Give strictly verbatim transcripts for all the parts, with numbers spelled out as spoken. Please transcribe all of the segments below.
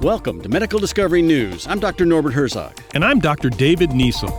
Welcome to Medical Discovery News. I'm Doctor Norbert Herzog. And I'm Doctor David Niesel.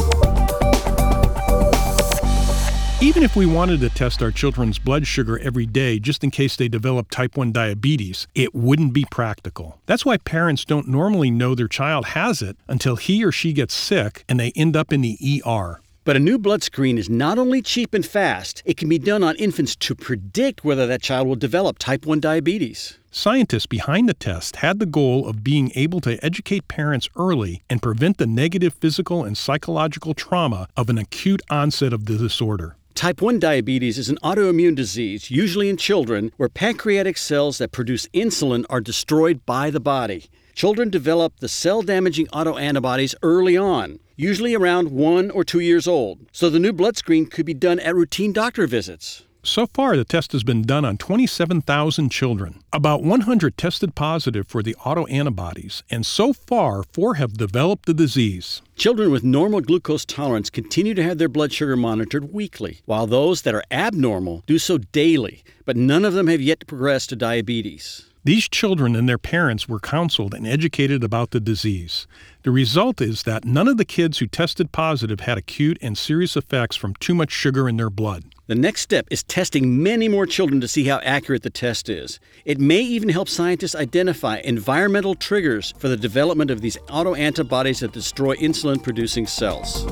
Even if we wanted to test our children's blood sugar every day just in case they develop type one diabetes, it wouldn't be practical. That's why parents don't normally know their child has it until he or she gets sick and they end up in the E R. But a new blood screen is not only cheap and fast, it can be done on infants to predict whether that child will develop type one diabetes. Scientists behind the test had the goal of being able to educate parents early and prevent the negative physical and psychological trauma of an acute onset of the disorder. Type one diabetes is an autoimmune disease, usually in children, where pancreatic cells that produce insulin are destroyed by the body. Children develop the cell-damaging autoantibodies early on, usually around one or two years old, so the new blood screen could be done at routine doctor visits. So far, the test has been done on twenty-seven thousand children. About one hundred tested positive for the autoantibodies, and so far, four have developed the disease. Children with normal glucose tolerance continue to have their blood sugar monitored weekly, while those that are abnormal do so daily, but none of them have yet progressed to diabetes. These children and their parents were counseled and educated about the disease. The result is that none of the kids who tested positive had acute and serious effects from too much sugar in their blood. The next step is testing many more children to see how accurate the test is. It may even help scientists identify environmental triggers for the development of these autoantibodies that destroy insulin-producing cells.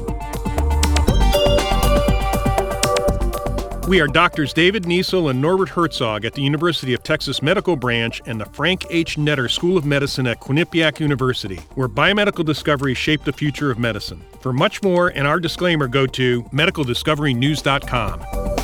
We are Doctors David Niesel and Norbert Herzog at the University of Texas Medical Branch and the Frank H. Netter School of Medicine at Quinnipiac University, where biomedical discoveries shape the future of medicine. For much more and our disclaimer, go to medical discovery news dot com.